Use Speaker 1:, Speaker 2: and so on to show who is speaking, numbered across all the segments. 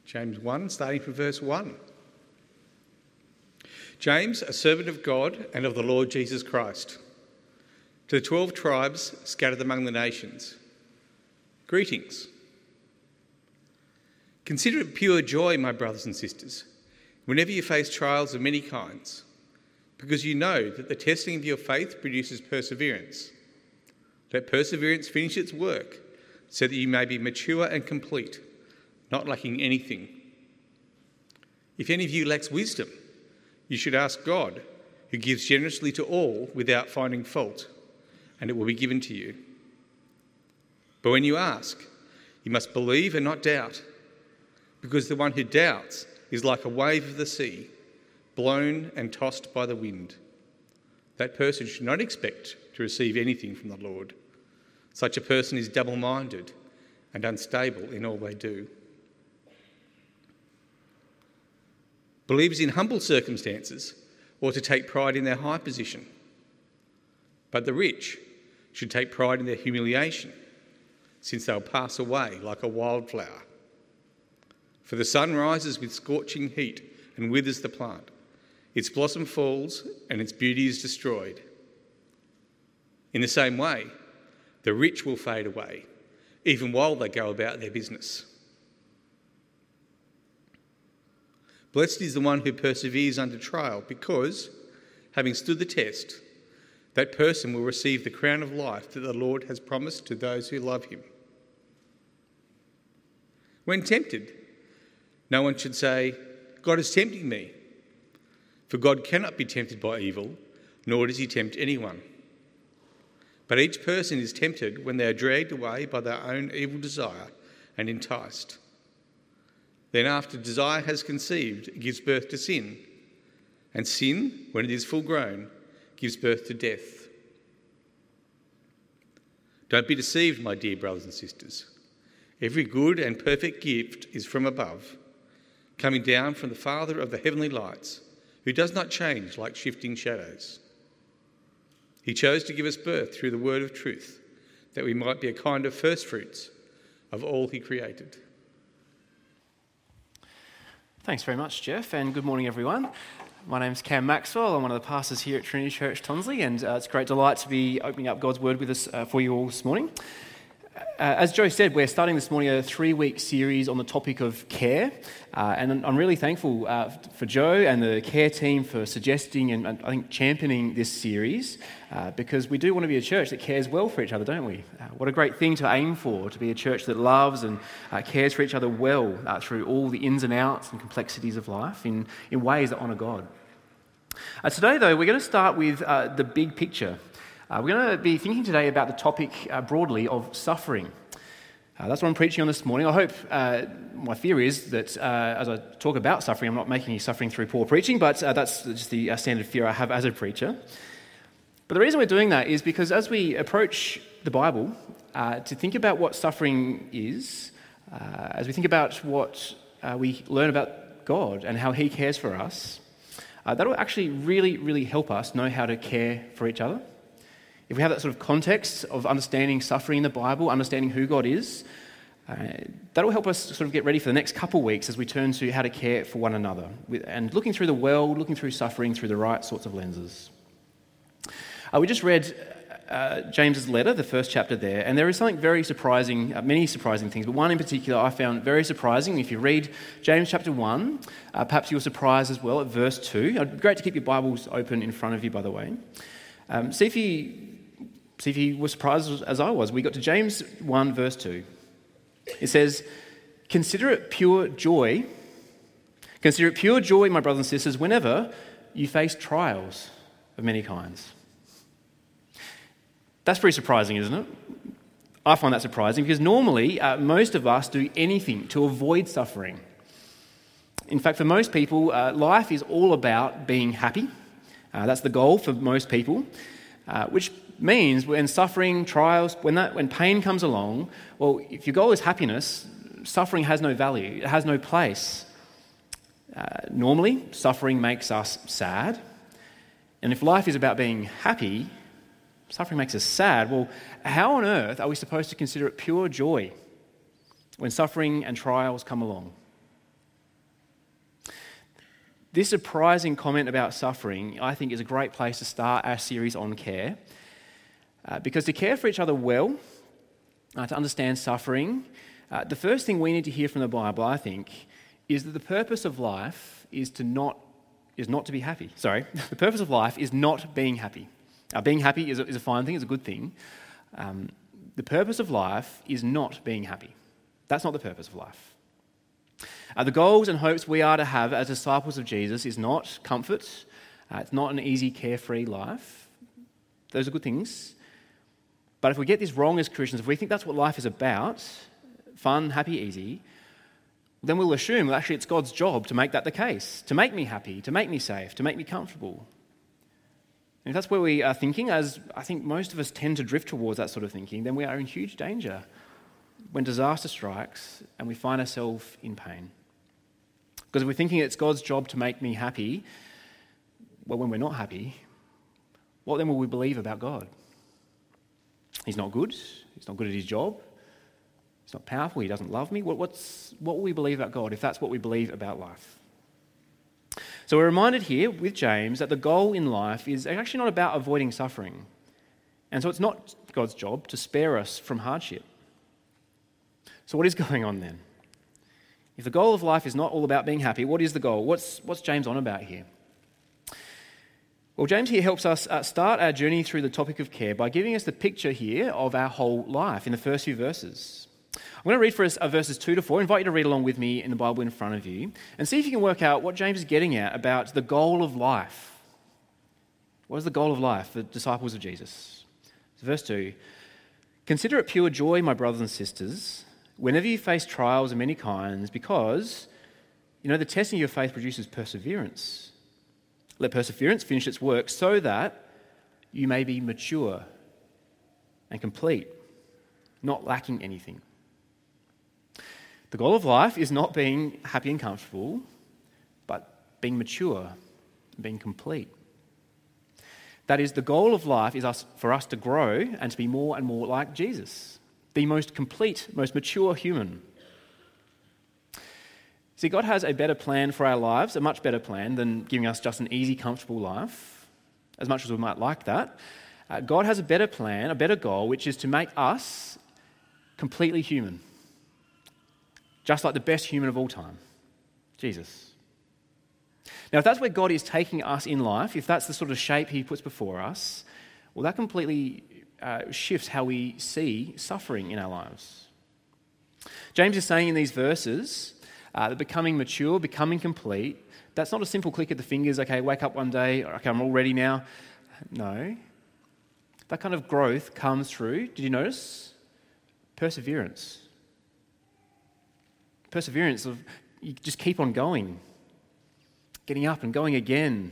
Speaker 1: James 1, starting from verse 1. James, a servant of God and of the Lord Jesus Christ, to the 12 tribes scattered among the nations, greetings. Consider it pure joy, my brothers and sisters, whenever you face trials of many kinds, because you know that the testing of your faith produces perseverance. Let perseverance finish its work, so that you may be mature and complete, not lacking anything. If any of you lacks wisdom, you should ask God, who gives generously to all without finding fault, and it will be given to you. But when you ask, you must believe and not doubt, because the one who doubts is like a wave of the sea, blown and tossed by the wind. That person should not expect to receive anything from the Lord. Such a person is double-minded and unstable in all they do. Believers in humble circumstances ought to take pride in their high position, but the rich should take pride in their humiliation, since they'll pass away like a wildflower. For the sun rises with scorching heat and withers the plant. Its blossom falls and its beauty is destroyed. In the same way, the rich will fade away, even while they go about their business. Blessed is the one who perseveres under trial, because, having stood the test, that person will receive the crown of life that the Lord has promised to those who love him. When tempted, no one should say, God is tempting me. For God cannot be tempted by evil, nor does he tempt anyone. But each person is tempted when they are dragged away by their own evil desire and enticed. Then after desire has conceived, it gives birth to sin. And sin, when it is full grown, gives birth to death. Don't be deceived, my dear brothers and sisters. Every good and perfect gift is from above, coming down from the Father of the heavenly lights, who does not change like shifting shadows. He chose to give us birth through the word of truth, that we might be a kind of first fruits of all he created.
Speaker 2: Thanks very much, Jeff, and good morning, everyone. My name's Cam Maxwell. I'm one of the pastors here at Trinity Church Tonsley, and it's a great delight to be opening up God's Word with us for you all this morning. As Joe said, we're starting this morning a 3-week series on the topic of care, and I'm really thankful for Joe and the care team for suggesting and I think championing this series, because we do want to be a church that cares well for each other, don't we? What a great thing to aim for, to be a church that loves and cares for each other well through all the ins and outs and complexities of life in ways that honour God. Today, though, we're going to start with the big picture. We're going to be thinking today about the topic broadly of suffering. That's what I'm preaching on this morning. I hope, my fear is that as I talk about suffering, I'm not making you suffering through poor preaching, but that's just the standard fear I have as a preacher. But the reason we're doing that is because as we approach the Bible to think about what suffering is, as we think about what we learn about God and how he cares for us, that will actually really, really help us know how to care for each other. If we have that sort of context of understanding suffering in the Bible, understanding who God is, that will help us sort of get ready for the next couple of weeks as we turn to how to care for one another, and looking through the world, looking through suffering through the right sorts of lenses. We just read James's letter, the first chapter there, and there is something very surprising, many surprising things, but one in particular I found very surprising. If you read James chapter 1, perhaps you're surprised as well at verse 2. It'd be great to keep your Bibles open in front of you, by the way. See if you were surprised as I was. We got to James 1 verse 2. It says, Consider it pure joy, my brothers and sisters, whenever you face trials of many kinds. That's pretty surprising, isn't it? I find that surprising because normally most of us do anything to avoid suffering. In fact, for most people, life is all about being happy. That's the goal for most people, which means when suffering, trials, when pain comes along, well, if your goal is happiness, suffering has no value, it has no place. Normally, suffering makes us sad, and if life is about being happy, suffering makes us sad. Well, how on earth are we supposed to consider it pure joy when suffering and trials come along? This surprising comment about suffering, I think, is a great place to start our series on care. Because to care for each other well, to understand suffering, the first thing we need to hear from the Bible, I think, is that the purpose of life is not to be happy. Sorry, the purpose of life is not being happy. Being happy is a fine thing, is a good thing. The purpose of life is not being happy. That's not the purpose of life. The goals and hopes we are to have as disciples of Jesus is not comfort. It's not an easy, carefree life. Those are good things. But if we get this wrong as Christians, if we think that's what life is about, fun, happy, easy, then we'll assume that actually it's God's job to make that the case, to make me happy, to make me safe, to make me comfortable. And if that's where we are thinking, as I think most of us tend to drift towards that sort of thinking, then we are in huge danger when disaster strikes and we find ourselves in pain. Because if we're thinking it's God's job to make me happy, well, when we're not happy, what then will we believe about God? He's not good. He's not good at his job. He's not powerful. He doesn't love me. What will we believe about God if that's what we believe about life? So we're reminded here with James that the goal in life is actually not about avoiding suffering. And so it's not God's job to spare us from hardship. So what is going on then? If the goal of life is not all about being happy, what is the goal? What's James on about here? Well, James here helps us start our journey through the topic of care by giving us the picture here of our whole life in the first few verses. I'm going to read for us verses 2 to 4. I invite you to read along with me in the Bible in front of you and see if you can work out what James is getting at about the goal of life. What is the goal of life for disciples of Jesus? So verse 2, "Consider it pure joy, my brothers and sisters, whenever you face trials of many kinds, because, the testing of your faith produces perseverance. Let perseverance finish its work so that you may be mature and complete, not lacking anything." The goal of life is not being happy and comfortable, but being mature and being complete. That is, the goal of life is for us to grow and to be more and more like Jesus, the most complete, most mature human. See, God has a better plan for our lives, a much better plan than giving us just an easy, comfortable life, as much as we might like that. God has a better plan, a better goal, which is to make us completely human, just like the best human of all time, Jesus. Now, if that's where God is taking us in life, if that's the sort of shape he puts before us, well, that completely shifts how we see suffering in our lives. James is saying in these verses that becoming mature, becoming complete, that's not a simple click of the fingers, okay, wake up one day, okay, I'm all ready now. No. That kind of growth comes through, did you notice? Perseverance. Perseverance of you just keep on going, getting up and going again.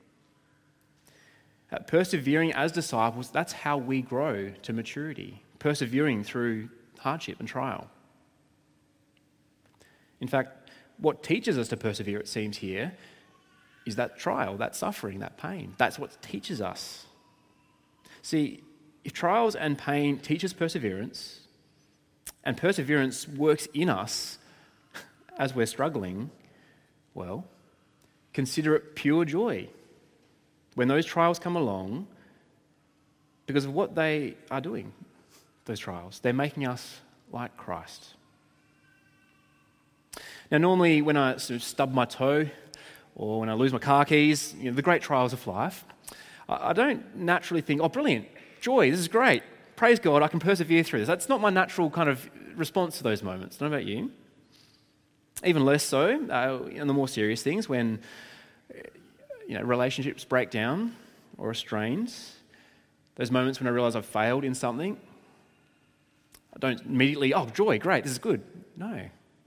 Speaker 2: Persevering as disciples, that's how we grow to maturity, persevering through hardship and trial. In fact, what teaches us to persevere, it seems here, is that trial, that suffering, that pain. That's what teaches us. See, if trials and pain teach us perseverance, and perseverance works in us as we're struggling, well, consider it pure joy when those trials come along, because of what they are doing, those trials. They're making us like Christ. Now, normally when I sort of stub my toe or when I lose my car keys, the great trials of life, I don't naturally think, oh, brilliant, joy, this is great. Praise God, I can persevere through this. That's not my natural kind of response to those moments. I don't know about you. Even less so in the more serious things when relationships break down or are strained. Those moments when I realise I've failed in something. I don't immediately, oh, joy, great, this is good. No.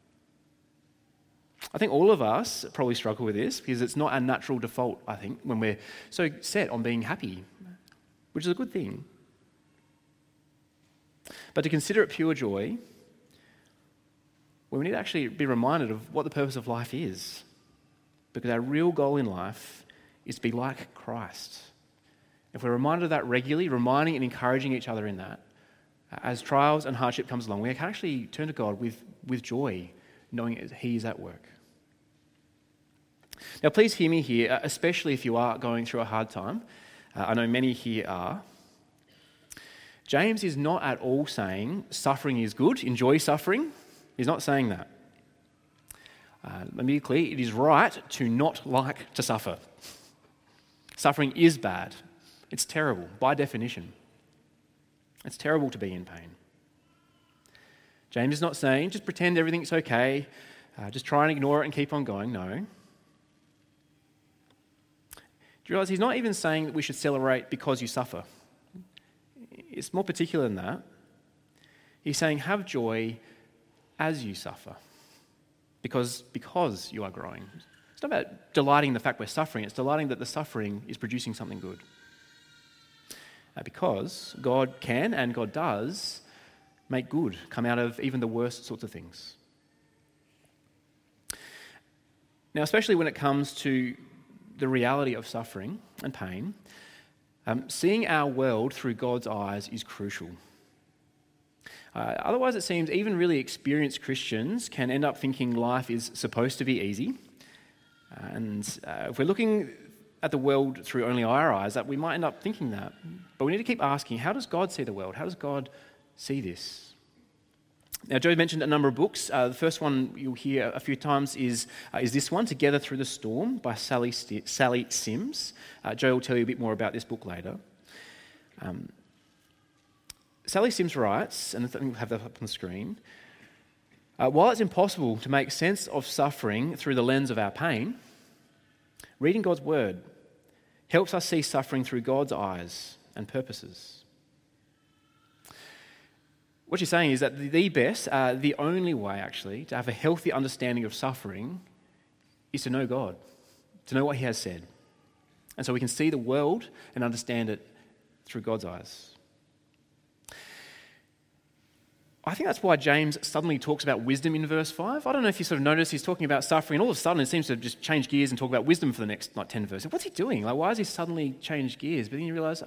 Speaker 2: I think all of us probably struggle with this because it's not our natural default, I think, when we're so set on being happy, which is a good thing. But to consider it pure joy, well, we need to actually be reminded of what the purpose of life is. Because our real goal in life is to be like Christ. If we're reminded of that regularly, reminding and encouraging each other in that, as trials and hardship comes along, we can actually turn to God with joy, knowing he is at work. Now, please hear me here, especially if you are going through a hard time. I know many here are. James is not at all saying suffering is good, enjoy suffering. He's not saying that. Let me be clear, it is right to not like to suffer. Suffering is bad. It's terrible, by definition. It's terrible to be in pain. James is not saying just pretend everything's okay, just try and ignore it and keep on going. No. Do you realise he's not even saying that we should celebrate because you suffer? It's more particular than that. He's saying have joy as you suffer because you are growing. It's not about delighting in the fact we're suffering, it's delighting that the suffering is producing something good. Because God can and God does make good come out of even the worst sorts of things. Now, especially when it comes to the reality of suffering and pain, seeing our world through God's eyes is crucial. Otherwise, it seems even really experienced Christians can end up thinking life is supposed to be easy. And if we're looking at the world through only our eyes, that we might end up thinking that. But we need to keep asking, how does God see the world? How does God see this? Now, Joe mentioned a number of books. The first one you'll hear a few times is this one, Together Through the Storm by Sally Sims. Joe will tell you a bit more about this book later. Sally Sims writes, and I think we'll have that up on the screen, while it's impossible to make sense of suffering through the lens of our pain, reading God's Word helps us see suffering through God's eyes and purposes. What she's saying is that the best, the only way actually, to have a healthy understanding of suffering is to know God, to know what He has said. And so we can see the world and understand it through God's eyes. I think that's why James suddenly talks about wisdom in verse 5. I don't know if you sort of notice he's talking about suffering, and all of a sudden it seems to just change gears and talk about wisdom for the next 10 verses. What's he doing? Why has he suddenly changed gears? But then you realise,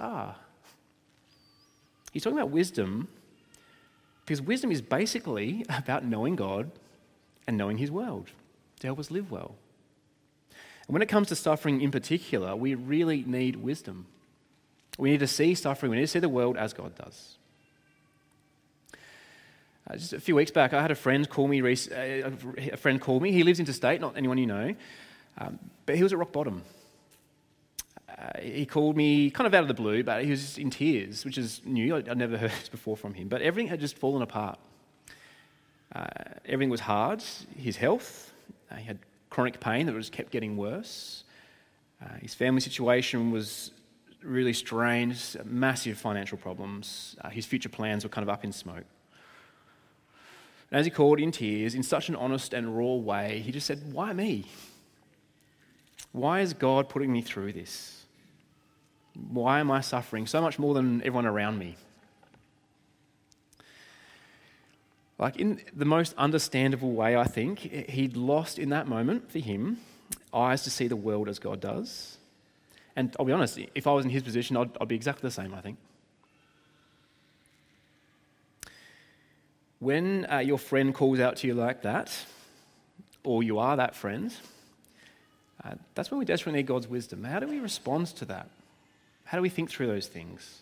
Speaker 2: he's talking about wisdom because wisdom is basically about knowing God and knowing His world to help us live well. And when it comes to suffering in particular, we really need wisdom. We need to see suffering, we need to see the world as God does. Just a few weeks back, I had a friend call me. He lives interstate, not anyone you know, but he was at rock bottom. He called me kind of out of the blue, but he was just in tears, which is new. I'd never heard this before from him. But everything had just fallen apart. Everything was hard. His health, he had chronic pain that just kept getting worse. His family situation was really strained, massive financial problems. His future plans were kind of up in smoke. And as he called in tears, in such an honest and raw way, he just said, "Why me? Why is God putting me through this? Why am I suffering so much more than everyone around me?" Like in the most understandable way, I think, he'd lost in that moment, for him, eyes to see the world as God does. And I'll be honest, if I was in his position, I'd be exactly the same, I think. When your friend calls out to you like that, or you are that friend, that's when we desperately need God's wisdom. How do we respond to that? How do we think through those things?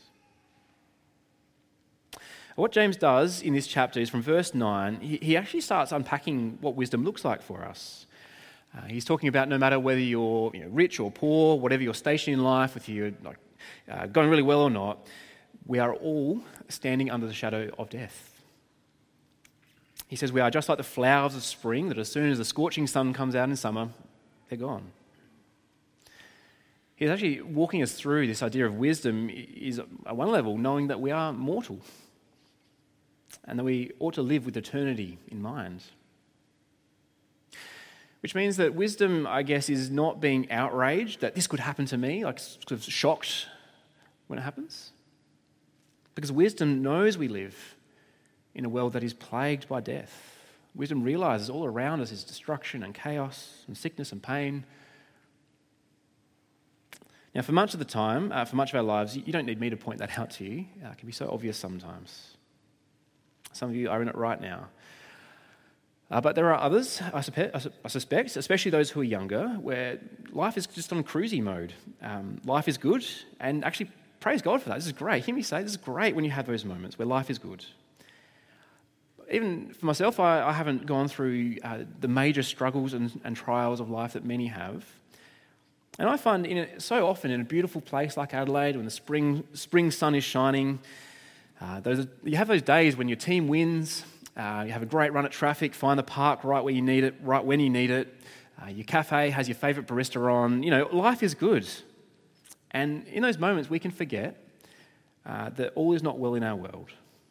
Speaker 2: What James does in this chapter is from verse 9, he actually starts unpacking what wisdom looks like for us. He's talking about no matter whether you're rich or poor, whatever your station in life, if you're going really well or not, we are all standing under the shadow of death. He says we are just like the flowers of spring, that as soon as the scorching sun comes out in summer, they're gone. He's actually walking us through this idea of wisdom is, at one level, knowing that we are mortal and that we ought to live with eternity in mind. Which means that wisdom, I guess, is not being outraged that this could happen to me, like sort of shocked when it happens. Because wisdom knows we live in a world that is plagued by death. Wisdom realizes all around us is destruction and chaos and sickness and pain. Now, for much of the time, for much of our lives, you don't need me to point that out to you. It can be so obvious sometimes. Some of you are in it right now. But there are others, I suspect, especially those who are younger, where life is just on cruisy mode. Life is good, and actually praise God for that. This is great. Hear me say, this is great when you have those moments where life is good. Even for myself, I haven't gone through the major struggles and trials of life that many have. And I find so often in a beautiful place like Adelaide, when the spring sun is shining, you have those days when your team wins, you have a great run at traffic, find the park right where you need it, right when you need it, your cafe has your favourite barista on, life is good. And in those moments we can forget that all is not well in our world.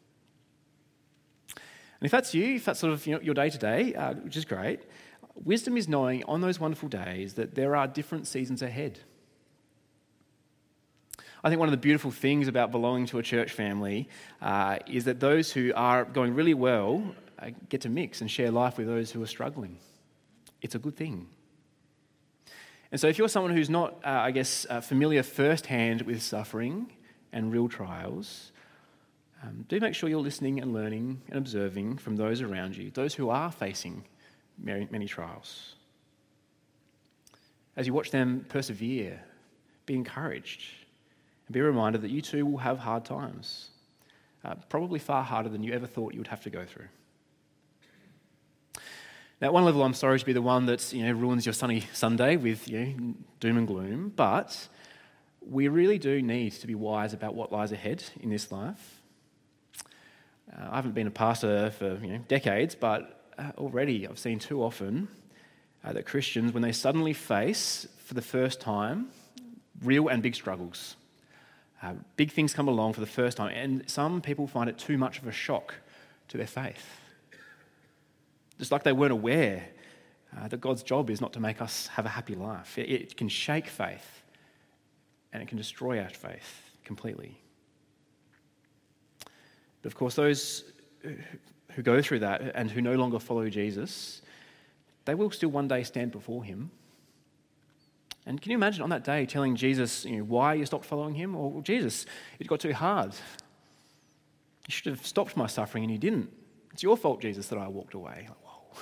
Speaker 2: And if that's you, if that's sort of your day-to-day, which is great, wisdom is knowing on those wonderful days that there are different seasons ahead. I think one of the beautiful things about belonging to a church family is that those who are going really well get to mix and share life with those who are struggling. It's a good thing. And so if you're someone who's not, familiar firsthand with suffering and real trials, do make sure you're listening and learning and observing from those around you, those who are facing many trials. As you watch them persevere, be encouraged, and be reminded that you too will have hard times, probably far harder than you ever thought you would have to go through. Now, at one level, I'm sorry to be the one that ruins your sunny Sunday with doom and gloom, but we really do need to be wise about what lies ahead in this life. I haven't been a pastor for decades, but already I've seen too often that Christians, when they suddenly face, for the first time, real and big struggles, big things come along for the first time, and some people find it too much of a shock to their faith. Just like they weren't aware that God's job is not to make us have a happy life. It can shake faith, and it can destroy our faith completely. But of course, those who go through that and who no longer follow Jesus, they will still one day stand before him. And can you imagine on that day telling Jesus why you stopped following him? Or, well, Jesus, it got too hard. You should have stopped my suffering and you didn't. It's your fault, Jesus, that I walked away. Like, whoa.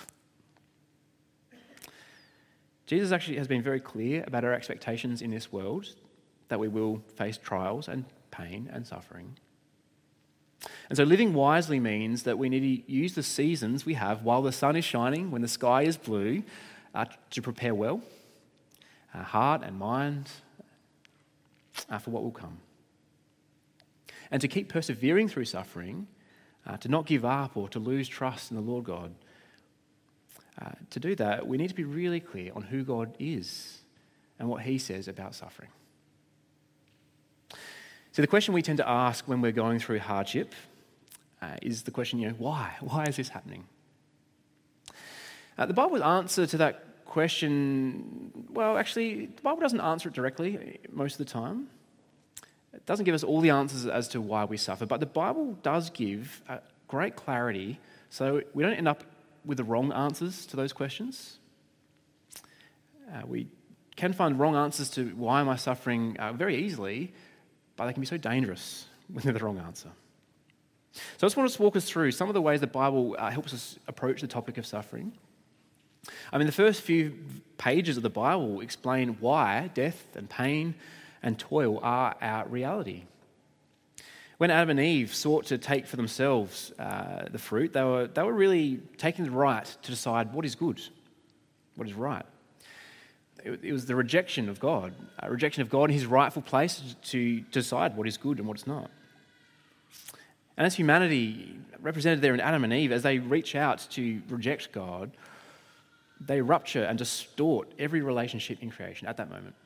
Speaker 2: Jesus actually has been very clear about our expectations in this world, that we will face trials and pain and suffering. And so living wisely means that we need to use the seasons we have while the sun is shining, when the sky is blue, to prepare well, heart and mind, for what will come. And to keep persevering through suffering, to not give up or to lose trust in the Lord God. To do that, we need to be really clear on who God is and what he says about suffering. So the question we tend to ask when we're going through hardship is the question, why? Why is this happening? The Bible's answer to that question, well, actually, the Bible doesn't answer it directly most of the time. It doesn't give us all the answers as to why we suffer, but the Bible does give great clarity so we don't end up with the wrong answers to those questions. We can find wrong answers to why am I suffering very easily, but they can be so dangerous when they're the wrong answer. So I just want to walk us through some of the ways the Bible helps us approach the topic of suffering. The first few pages of the Bible explain why death and pain and toil are our reality. When Adam and Eve sought to take for themselves the fruit, they were really taking the right to decide what is good, what is right. It was the rejection of God, a rejection of God in his rightful place to decide what is good and what's not. And as humanity, represented there in Adam and Eve, as they reach out to reject God, they rupture and distort every relationship in creation at that moment.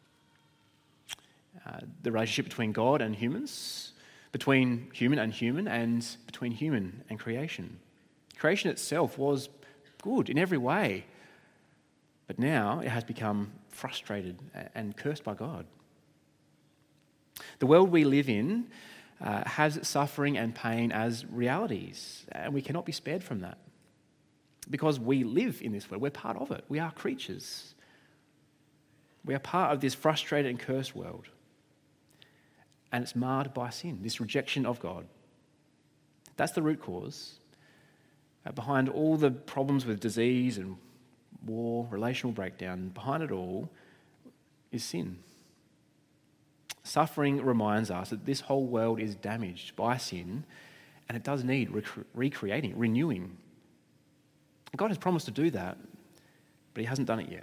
Speaker 2: The relationship between God and humans, between human, and between human and creation. Creation itself was good in every way, but now it has become frustrated and cursed by God. The world we live in has suffering and pain as realities, and we cannot be spared from that. Because we live in this world, we're part of it. We are creatures. We are part of this frustrated and cursed world. And it's marred by sin, this rejection of God. That's the root cause. Behind all the problems with disease and war, relational breakdown, behind it all is sin. Suffering reminds us that this whole world is damaged by sin and it does need recreating, renewing. God has promised to do that, but he hasn't done it yet.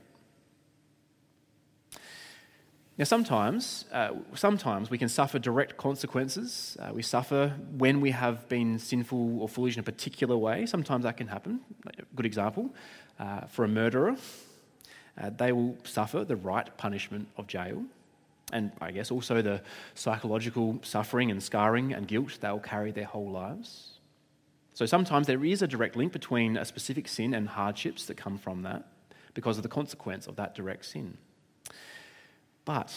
Speaker 2: Now, sometimes we can suffer direct consequences. We suffer when we have been sinful or foolish in a particular way. Sometimes that can happen. A good example, for a murderer, they will suffer the right punishment of jail. And I guess also the psychological suffering and scarring and guilt they'll carry their whole lives. So sometimes there is a direct link between a specific sin and hardships that come from that because of the consequence of that direct sin. But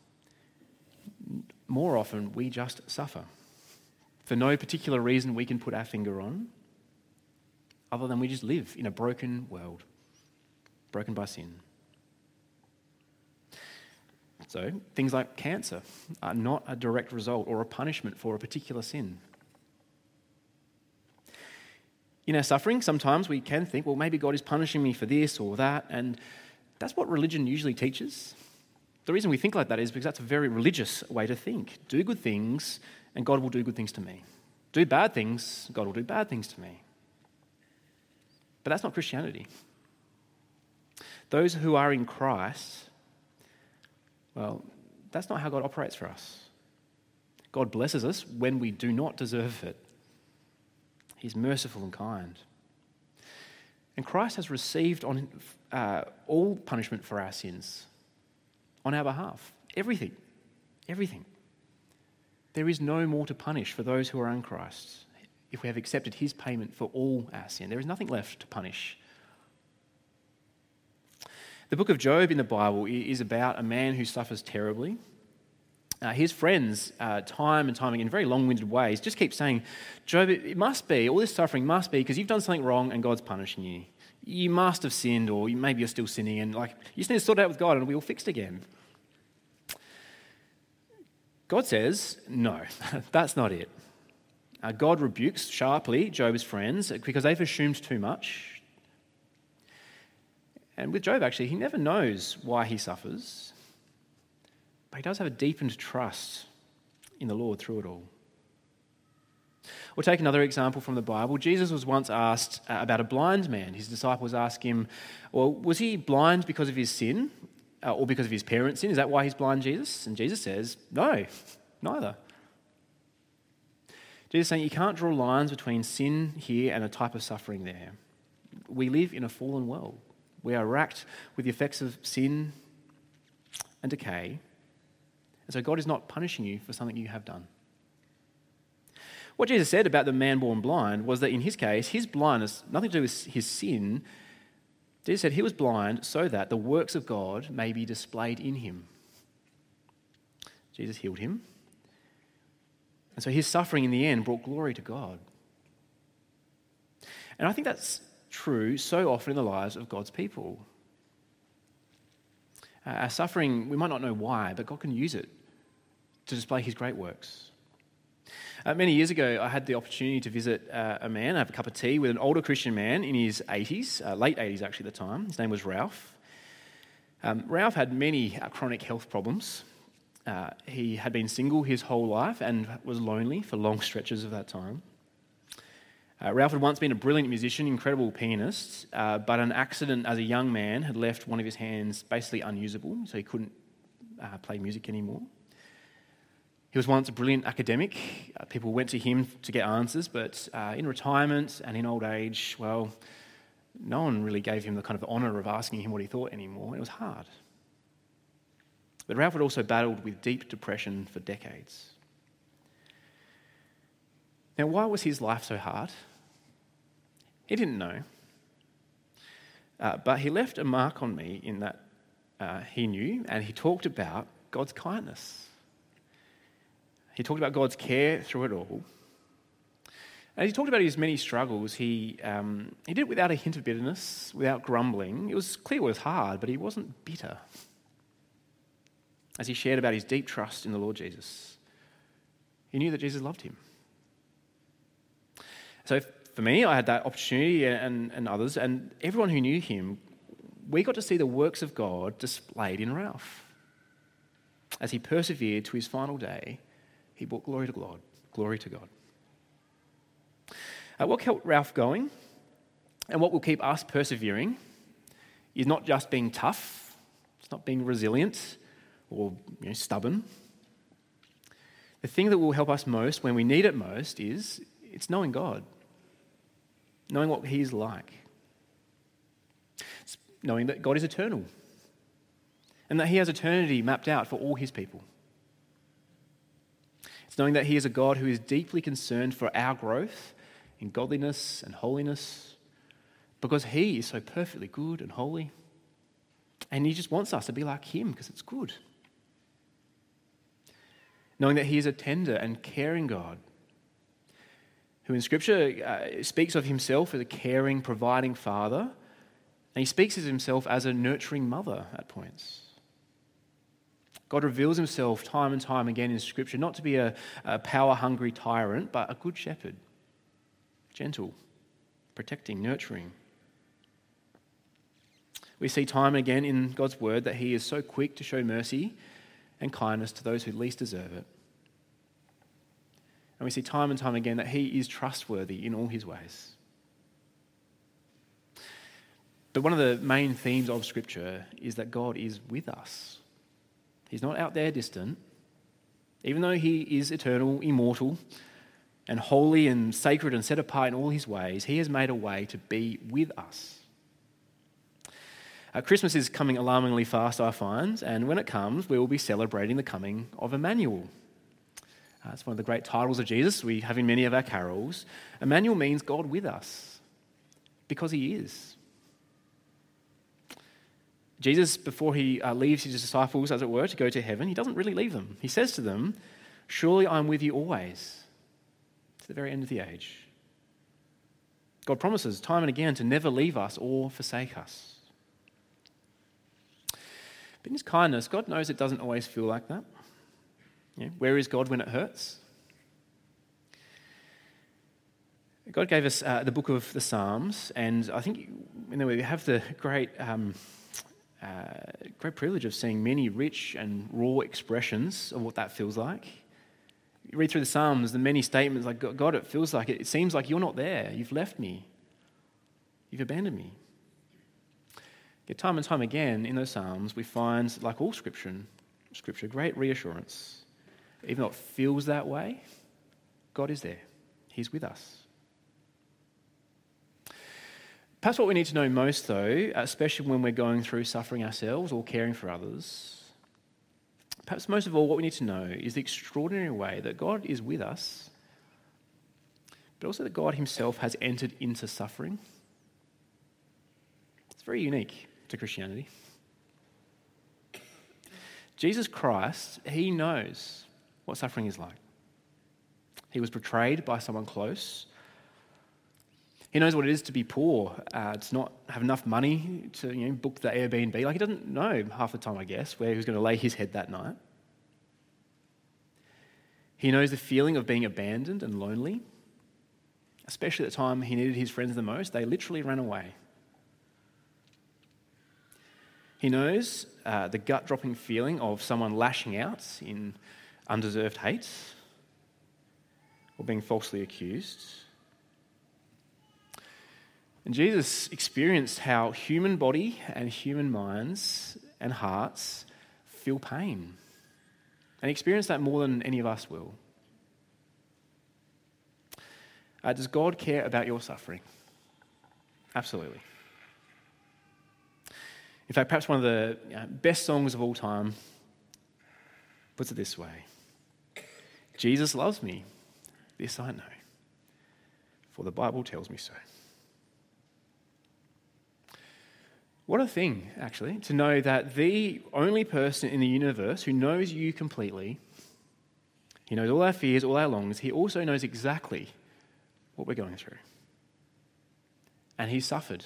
Speaker 2: more often we just suffer for no particular reason we can put our finger on, other than we just live in a broken world, broken by sin. So things like cancer are not a direct result or a punishment for a particular sin. In our suffering, sometimes we can think, well, maybe God is punishing me for this or that, and that's what religion usually teaches. The reason we think like that is because that's a very religious way to think. Do good things, and God will do good things to me. Do bad things, God will do bad things to me. But that's not Christianity. Those who are in Christ, well, that's not how God operates for us. God blesses us when we do not deserve it. He's merciful and kind. And Christ has received on all punishment for our sins on our behalf. Everything. There is no more to punish for those who are in Christ if we have accepted his payment for all our sin. There is nothing left to punish. The book of Job in the Bible is about a man who suffers terribly. His friends, time and time again, in very long-winded ways, just keep saying, Job, it must be, all this suffering must be because you've done something wrong and God's punishing you. You must have sinned, or maybe you're still sinning, and you just need to sort it out with God and it'll be all fixed again. God says, no, that's not it. God rebukes sharply Job's friends because they've assumed too much. And with Job, actually, he never knows why he suffers, but he does have a deepened trust in the Lord through it all. Or take another example from the Bible. Jesus was once asked about a blind man. His disciples asked him, well, was he blind because of his sin or because of his parents' sin? Is that why he's blind, Jesus? And Jesus says, no, neither. Jesus is saying you can't draw lines between sin here and a type of suffering there. We live in a fallen world. We are racked with the effects of sin and decay. And so God is not punishing you for something you have done. What Jesus said about the man born blind was that in his case, his blindness, nothing to do with his sin. Jesus said he was blind so that the works of God may be displayed in him. Jesus healed him. And so his suffering in the end brought glory to God. And I think that's true so often in the lives of God's people. Our suffering, we might not know why, but God can use it to display his great works. Many years ago, I had the opportunity to visit a man, have a cup of tea with an older Christian man in his 80s, late 80s actually at the time. His name was Ralph. Ralph had many chronic health problems. He had been single his whole life and was lonely for long stretches of that time. Ralph had once been a brilliant musician, incredible pianist, but an accident as a young man had left one of his hands basically unusable, so he couldn't play music anymore. He was once a brilliant academic. People went to him to get answers, but in retirement and in old age, well, no one really gave him the kind of honour of asking him what he thought anymore. It was hard. But Ralph had also battled with deep depression for decades. Now, why was his life so hard? He didn't know. But he left a mark on me in that he knew, and he talked about God's kindness. He talked about God's care through it all. And he talked about his many struggles. He did it without a hint of bitterness, without grumbling. It was clear it was hard, but he wasn't bitter. As he shared about his deep trust in the Lord Jesus, he knew that Jesus loved him. So for me, I had that opportunity and others, and everyone who knew him, we got to see the works of God displayed in Ralph. As he persevered to his final day, he brought glory to God. Glory to God. What kept Ralph going and what will keep us persevering is not just being tough, it's not being resilient or stubborn. The thing that will help us most when we need it most it's knowing God, knowing what He's like. It's knowing that God is eternal and that He has eternity mapped out for all His people. It's knowing that He is a God who is deeply concerned for our growth in godliness and holiness because He is so perfectly good and holy. And He just wants us to be like Him because it's good. Knowing that He is a tender and caring God who in Scripture speaks of Himself as a caring, providing Father, and He speaks of Himself as a nurturing mother at points. God reveals Himself time and time again in Scripture not to be a power-hungry tyrant, but a good shepherd, gentle, protecting, nurturing. We see time and again in God's word that He is so quick to show mercy and kindness to those who least deserve it. And we see time and time again that He is trustworthy in all His ways. But one of the main themes of Scripture is that God is with us. He's not out there distant. Even though He is eternal, immortal, and holy and sacred and set apart in all His ways, He has made a way to be with us. Christmas is coming alarmingly fast, I find, and when it comes, we will be celebrating the coming of Emmanuel. It's one of the great titles of Jesus we have in many of our carols. Emmanuel means God with us, because He is. Jesus, before He leaves His disciples, as it were, to go to heaven, He doesn't really leave them. He says to them, "Surely I'm with you always, to the very end of the age." God promises time and again to never leave us or forsake us. But in His kindness, God knows it doesn't always feel like that. Where is God when it hurts? God gave us the book of the Psalms, and I think we have the great privilege of seeing many rich and raw expressions of what that feels like. You read through the Psalms, the many statements like, God, it feels like it seems like you're not there. You've left me. You've abandoned me. Yet time and time again in those Psalms, we find, like all Scripture, great reassurance. Even though it feels that way, God is there. He's with us. Perhaps what we need to know most, though, especially when we're going through suffering ourselves or caring for others, perhaps most of all what we need to know is the extraordinary way that God is with us, but also that God Himself has entered into suffering. It's very unique to Christianity. Jesus Christ, He knows what suffering is like. He was betrayed by someone close. He knows what it is to be poor, to not have enough money to book the Airbnb. He doesn't know half the time, I guess, where he was going to lay his head that night. He knows the feeling of being abandoned and lonely, especially at the time He needed His friends the most. They literally ran away. He knows the gut-dropping feeling of someone lashing out in undeserved hate or being falsely accused. And Jesus experienced how human body and human minds and hearts feel pain. And He experienced that more than any of us will. Does God care about your suffering? Absolutely. In fact, perhaps one of the best songs of all time puts it this way: Jesus loves me, this I know, for the Bible tells me so. What a thing, actually, to know that the only person in the universe who knows you completely, He knows all our fears, all our longings, He also knows exactly what we're going through. And He suffered.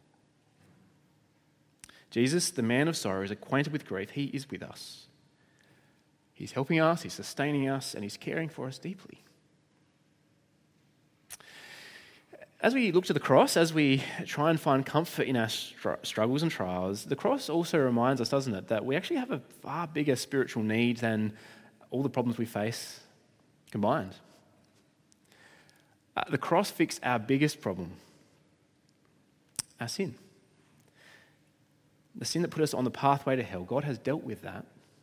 Speaker 2: Jesus, the man of sorrow, is acquainted with grief. He is with us. He's helping us, He's sustaining us, and He's caring for us deeply. As we look to the cross, as we try and find comfort in our struggles and trials, the cross also reminds us, doesn't it, that we actually have a far bigger spiritual need than all the problems we face combined. The cross fixed our biggest problem, our sin. The sin that put us on the pathway to hell. God has dealt with that.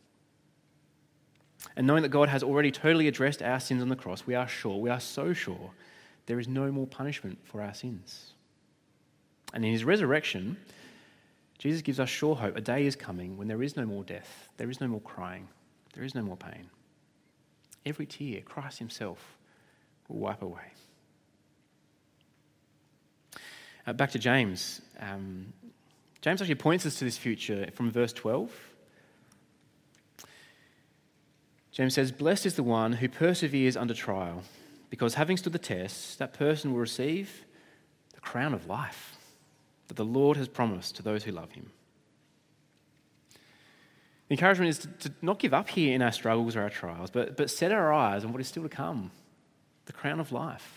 Speaker 2: And knowing that God has already totally addressed our sins on the cross, we are so sure, there is no more punishment for our sins. And in his resurrection, Jesus gives us sure hope. A day is coming when there is no more death, there is no more crying, there is no more pain. Every tear, Christ himself will wipe away. Back to James. James actually points us to this future from verse 12. James says, "Blessed is the one who perseveres under trial, because having stood the test, that person will receive the crown of life that the Lord has promised to those who love him." The encouragement is to not give up here in our struggles or our trials, but set our eyes on what is still to come, the crown of life.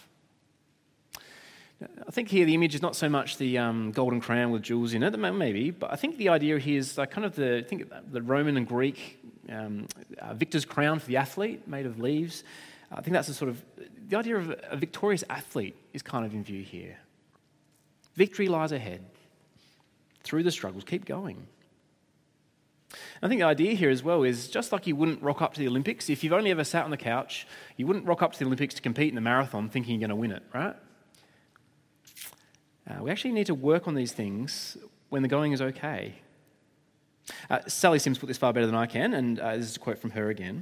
Speaker 2: I think here the image is not so much the golden crown with jewels in it, maybe, but I think the idea here is like kind of the Roman and Greek victor's crown for the athlete made of leaves. I think that's the idea of a victorious athlete is kind of in view here. Victory lies ahead. Through the struggles, keep going. I think the idea here as well is just like you wouldn't rock up to the Olympics. If you've only ever sat on the couch, you wouldn't rock up to the Olympics to compete in the marathon thinking you're going to win it, right? We actually need to work on these things when the going is okay. Sally Sims put this far better than I can, and this is a quote from her again.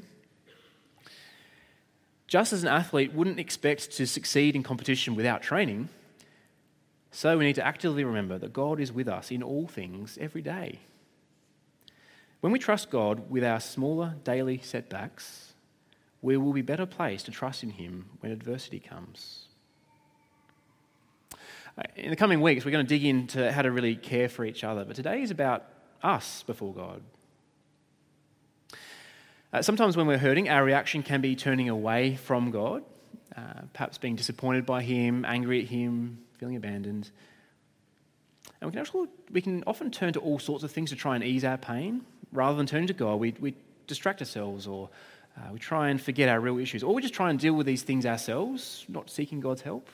Speaker 2: "Just as an athlete wouldn't expect to succeed in competition without training, so we need to actively remember that God is with us in all things every day. When we trust God with our smaller daily setbacks, we will be better placed to trust in him when adversity comes." In the coming weeks, we're going to dig into how to really care for each other, but today is about us before God. Sometimes when we're hurting, our reaction can be turning away from God, perhaps being disappointed by him, angry at him, feeling abandoned. And we can often turn to all sorts of things to try and ease our pain. Rather than turning to God, we distract ourselves, or we try and forget our real issues, or we just try and deal with these things ourselves, not seeking God's help.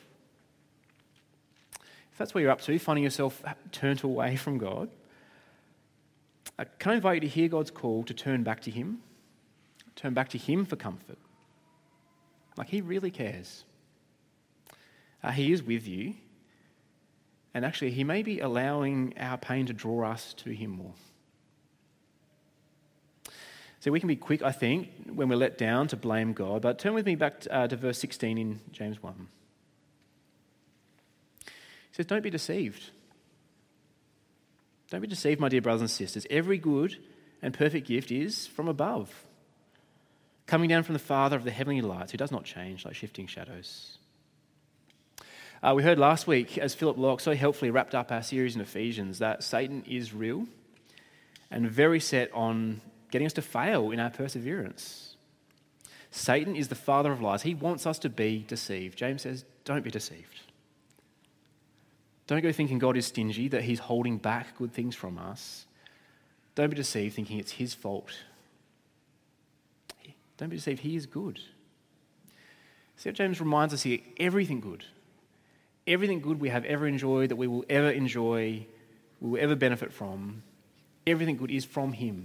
Speaker 2: If that's what you're up to, finding yourself turned away from God, can I invite you to hear God's call to turn back to him for comfort. Like, he really cares. He is with you, and actually he may be allowing our pain to draw us to him more. So we can be quick, I think, when we're let down to blame God, but turn with me back to verse 16 in James 1. He says, "Don't be deceived. Don't be deceived, my dear brothers and sisters. Every good and perfect gift is from above, coming down from the Father of the heavenly lights, who does not change like shifting shadows." We heard last week, as Philip Locke so helpfully wrapped up our series in Ephesians, that Satan is real and very set on getting us to fail in our perseverance. Satan is the father of lies. He wants us to be deceived. James says, don't be deceived. Don't go thinking God is stingy, that he's holding back good things from us. Don't be deceived thinking it's his fault. Don't be deceived, he is good. See what James reminds us here, everything good we have ever enjoyed, that we will ever enjoy, we will ever benefit from, everything good is from him.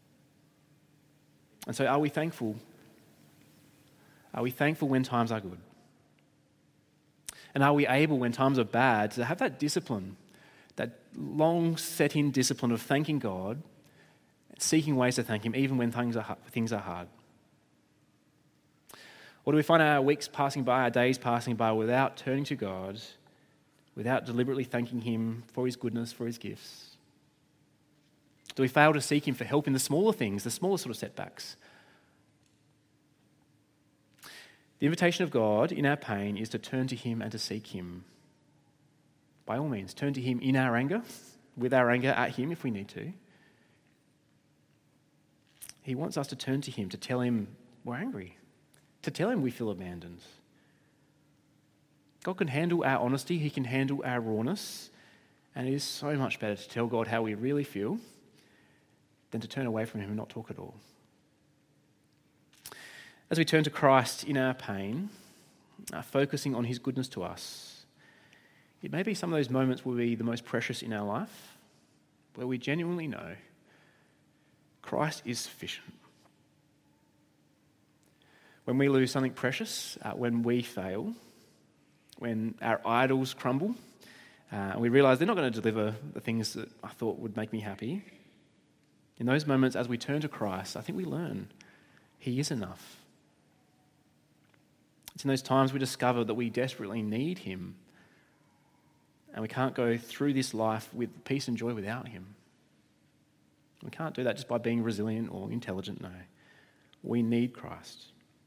Speaker 2: And so are we thankful? Are we thankful when times are good? And are we able, when times are bad, to have that discipline, that long set-in discipline of thanking God, seeking ways to thank him even when things are hard? Or do we find our weeks passing by, our days passing by without turning to God, without deliberately thanking him for his goodness, for his gifts? Do we fail to seek him for help in the smaller things, the smaller sort of setbacks? The invitation of God in our pain is to turn to him and to seek him. By all means, turn to him in our anger, with our anger at him if we need to. He wants us to turn to him, to tell him we're angry, to tell him we feel abandoned. God can handle our honesty, he can handle our rawness, and it is so much better to tell God how we really feel than to turn away from him and not talk at all. As we turn to Christ in our pain, focusing on his goodness to us, it may be some of those moments will be the most precious in our life, where we genuinely know Christ is sufficient. When we lose something precious, when we fail, when our idols crumble, and we realise they're not going to deliver the things that I thought would make me happy, in those moments as we turn to Christ, I think we learn he is enough. It's in those times we discover that we desperately need him, and we can't go through this life with peace and joy without him. We can't do that just by being resilient or intelligent, no. We need Christ.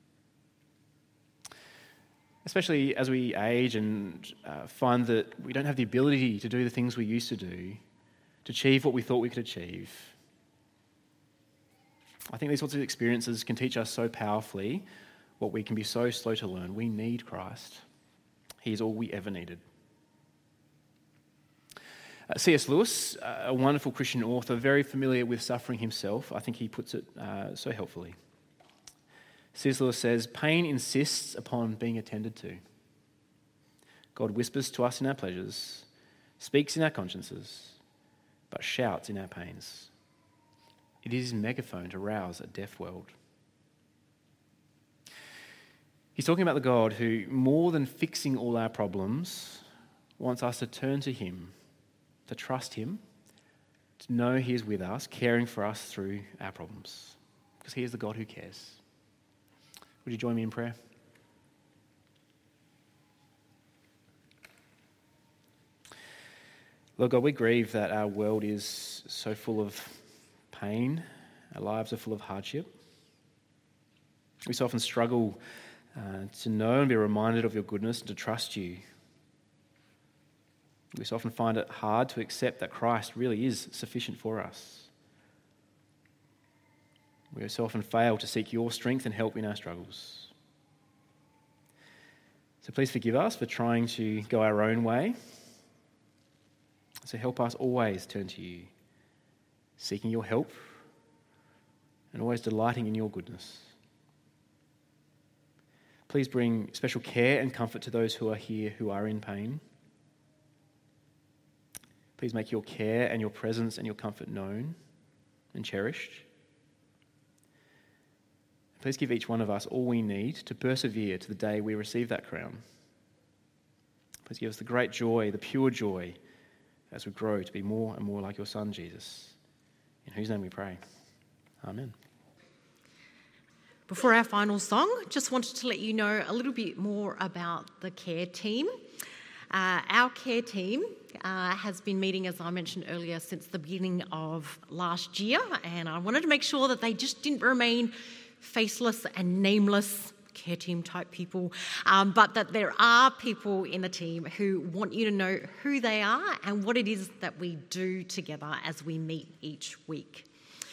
Speaker 2: Especially as we age and find that we don't have the ability to do the things we used to do, to achieve what we thought we could achieve. I think these sorts of experiences can teach us so powerfully what we can be so slow to learn. We need Christ. He is all we ever needed. C.S. Lewis, a wonderful Christian author, very familiar with suffering himself, I think he puts it so helpfully. C.S. Lewis says, pain insists upon being attended to. God whispers to us in our pleasures, speaks in our consciences, but shouts in our pains. It is his megaphone to rouse a deaf world. He's talking about the God who, more than fixing all our problems, wants us to turn to him, to trust him, to know he is with us, caring for us through our problems, because he is the God who cares. Would you join me in prayer? Lord God, we grieve that our world is so full of pain, our lives are full of hardship. We so often struggle to know and be reminded of your goodness and to trust you. We so often find it hard to accept that Christ really is sufficient for us. We so often fail to seek your strength and help in our struggles. So please forgive us for trying to go our own way. So help us always turn to you, seeking your help and always delighting in your goodness. Please bring special care and comfort to those who are here who are in pain. Please make your care and your presence and your comfort known and cherished. Please give each one of us all we need to persevere to the day we receive that crown. Please give us the great joy, the pure joy, as we grow to be more and more like your Son, Jesus, in whose name we pray. Amen.
Speaker 3: Before our final song, just wanted to let you know a little bit more about the care team. Our care team has been meeting, as I mentioned earlier, since the beginning of last year, and I wanted to make sure that they just didn't remain faceless and nameless care team type people, but that there are people in the team who want you to know who they are and what it is that we do together as we meet each week.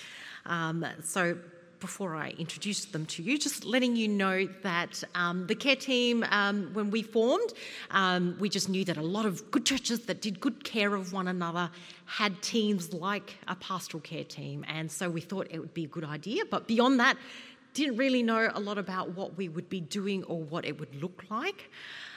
Speaker 3: So before I introduce them to you, just letting you know that the care team, when we formed, we just knew that a lot of good churches that did good care of one another had teams like a pastoral care team, and so we thought it would be a good idea. But beyond that, didn't really know a lot about what we would be doing or what it would look like.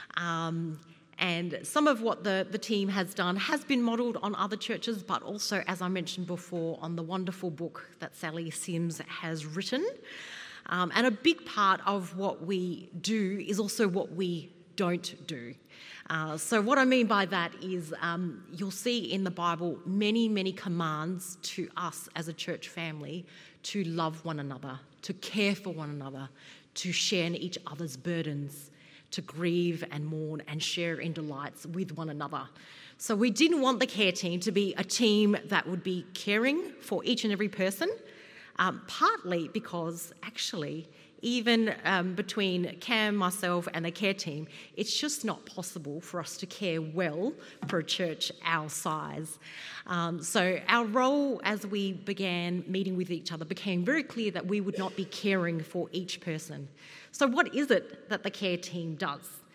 Speaker 3: And some of what the team has done has been modelled on other churches, but also, as I mentioned before, on the wonderful book that Sally Sims has written. And a big part of what we do is also what we don't do. So what I mean by that is you'll see in the Bible many, many commands to us as a church family to love one another, to care for one another, to share in each other's burdens, to grieve and mourn and share in delights with one another. So we didn't want the care team to be a team that would be caring for each and every person, partly because actually even between Cam, myself and the care team, it's just not possible for us to care well for a church our size. So our role as we began meeting with each other became very clear that we would not be caring for each person. So what is it that the care team does?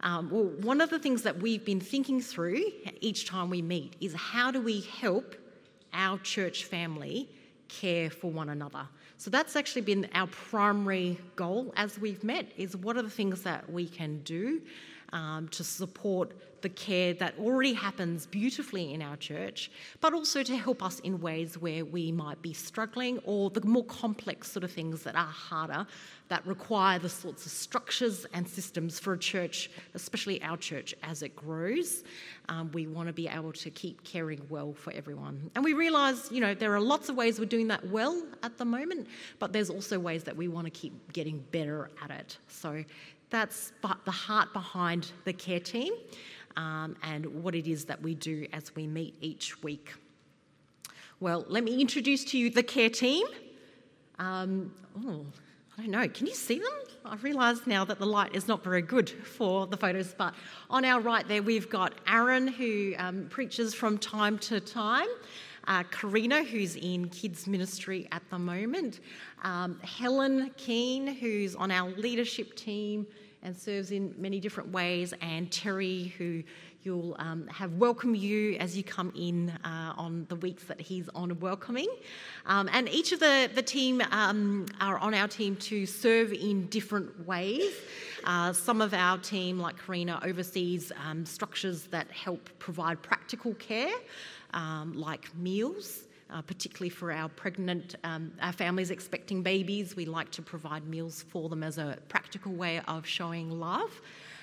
Speaker 3: Well, one of the things that we've been thinking through each time we meet is how do we help our church family care for one another. So that's actually been our primary goal as we've met, is what are the things that we can do to support the care that already happens beautifully in our church, but also to help us in ways where we might be struggling, or the more complex sort of things that are harder, that require the sorts of structures and systems for a church, especially our church, as it grows. We want to be able to keep caring well for everyone. And we realise, there are lots of ways we're doing that well at the moment, but there's also ways that we want to keep getting better at it. So that's the heart behind the care team, and what it is that we do as we meet each week. Well, let me introduce to you the care team. I don't know, can you see them? I realise now that the light is not very good for the photos, but on our right there we've got Aaron, who preaches from time to time, Karina, who's in kids ministry at the moment, Helen Keane, who's on our leadership team and serves in many different ways, and Terry, who you'll have welcome you as you come in on the weeks that he's on welcoming. And each of the team are on our team to serve in different ways. Some of our team, like Karina, oversees structures that help provide practical care, like meals. Particularly for our pregnant, our families expecting babies, we like to provide meals for them as a practical way of showing love.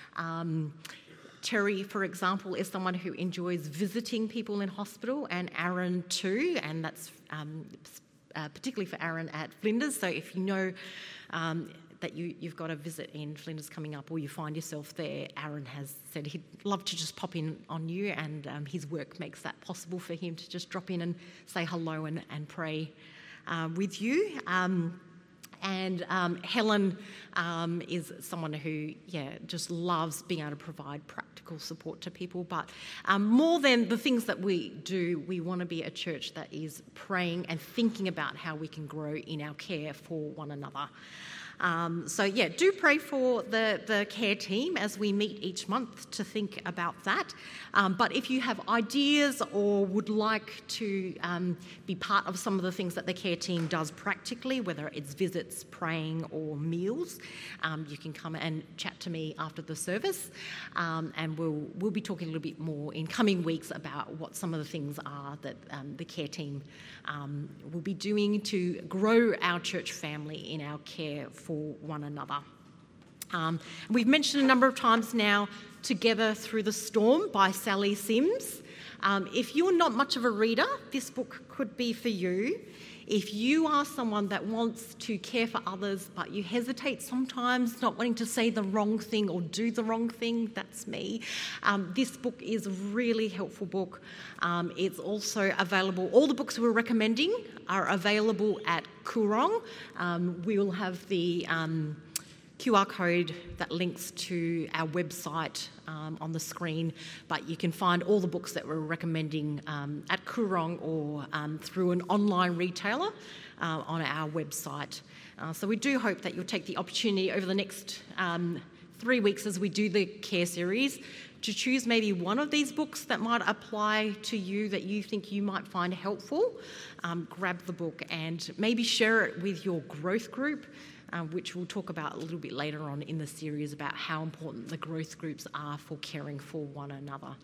Speaker 3: Terry, for example, is someone who enjoys visiting people in hospital, and Aaron too, and that's particularly for Aaron at Flinders. So if you know that you've got a visit in Flinders coming up, or you find yourself there, Aaron has said he'd love to just pop in on you, and his work makes that possible for him to just drop in and say hello and pray with you. And Helen is someone who, just loves being able to provide practical support to people. But more than the things that we do, we want to be a church that is praying and thinking about how we can grow in our care for one another. Do pray for the care team as we meet each month to think about that. But if you have ideas or would like to be part of some of the things that the care team does practically, whether it's visits, praying or meals, you can come and chat to me after the service, and we'll be talking a little bit more in coming weeks about what some of the things are that the care team will be doing to grow our church family in our care for one another. We've mentioned a number of times now Together Through the Storm by Sally Sims. If you're not much of a reader, this book could be for you. If you are someone that wants to care for others but you hesitate sometimes, not wanting to say the wrong thing or do the wrong thing, that's me. This book is a really helpful book. It's also available, all the books we're recommending are available at Koorong. We will have the QR code that links to our website on the screen, but you can find all the books that we're recommending at Koorong or through an online retailer on our website. So we do hope that you'll take the opportunity over the next 3 weeks as we do the care series to choose maybe one of these books that might apply to you, that you think you might find helpful. Grab the book and maybe share it with your growth group, which we'll talk about a little bit later on in the series about how important the growth groups are for caring for one another.